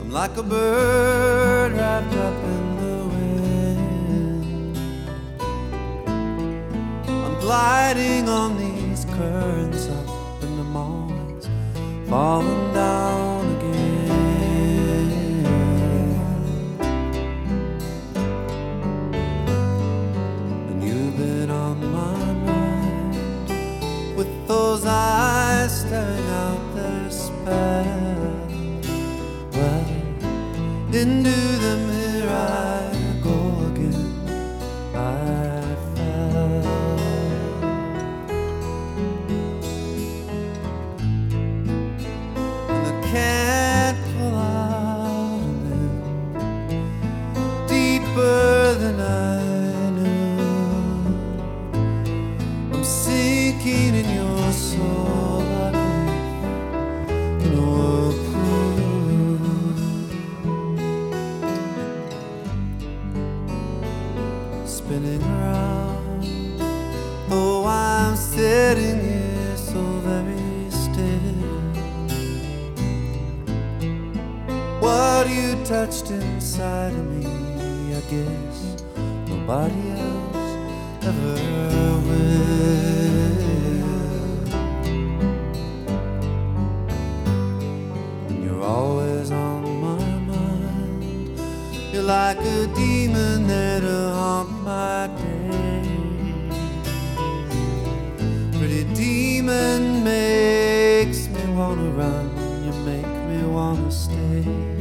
I'm like a bird wrapped up in the wind. I'm gliding on these currents up, and I'm always falling down again. And you've been on my mind with those eyes staring out their spell. Well, into the mirror I go again. I fell, and I can't pull out of it deeper than I knew. I'm sinking in your soul like a leaf in a whirlpool, spinning around. Oh, I'm sitting here so very still. What you touched inside of me, I guess nobody else ever will. And you're always on my mind. You're like a demon there to haunt my day. Pretty demon makes me wanna run. You make me wanna stay.